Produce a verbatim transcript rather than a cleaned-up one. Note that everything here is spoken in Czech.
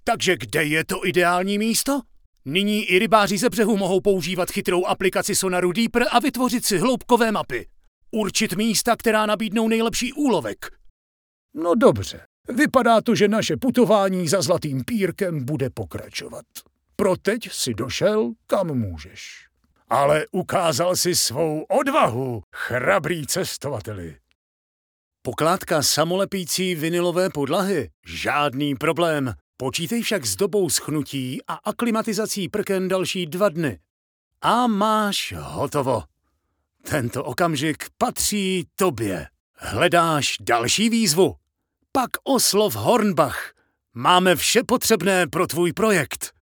Takže kde je to ideální místo? Nyní i rybáři ze břehu mohou používat chytrou aplikaci sonaru Deeper a vytvořit si hloubkové mapy. Určit místa, která nabídnou nejlepší úlovek. No dobře, vypadá to, že naše putování za Zlatým pírkem bude pokračovat. Proteď si došel, kam můžeš. Ale ukázal si svou odvahu, chrabrý cestovateli. Pokládka samolepící vinylové podlahy? Žádný problém. Počítej však s dobou schnutí a aklimatizací prken další dva dny. A máš hotovo. Tento okamžik patří tobě. Hledáš další výzvu? Pak oslov Hornbach. Máme vše potřebné pro tvůj projekt.